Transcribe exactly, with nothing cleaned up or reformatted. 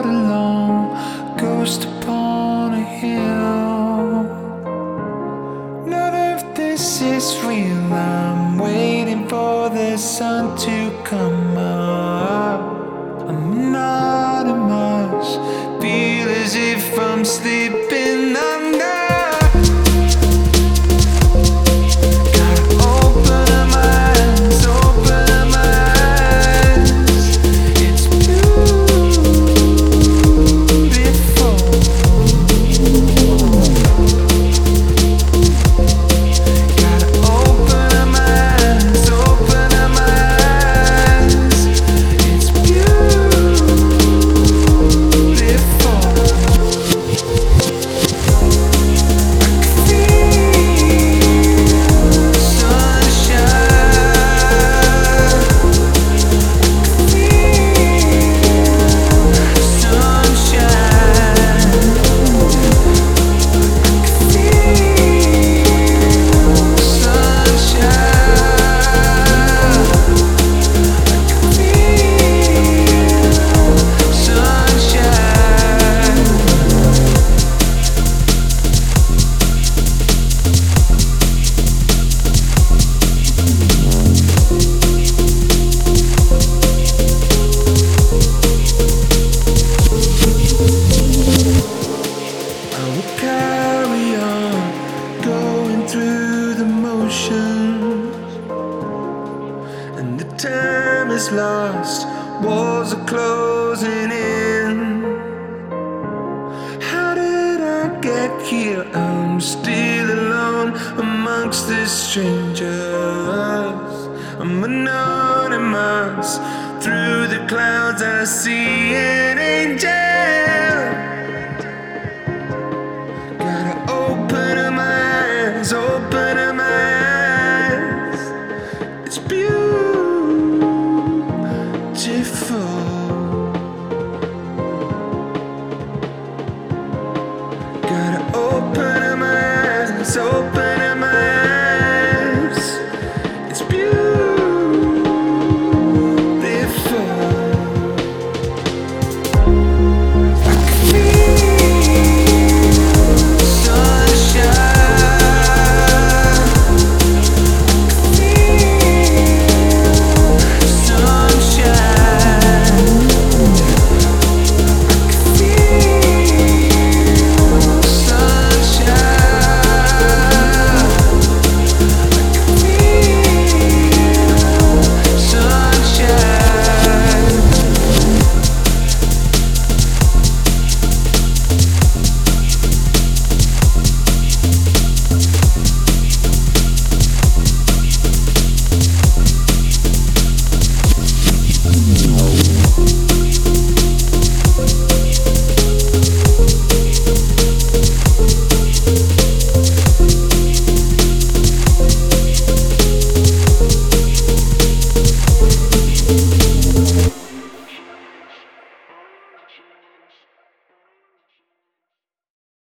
out alone, ghost upon a hill. None of this is real, I'm waiting for the sun to come up. I'm anonymous, feel as if I'm sleeping under. Carry on, going through the motions, and the time is lost, walls are closing in. How did I get here? I'm still alone amongst the strangers. I'm anonymous, through the clouds I see it.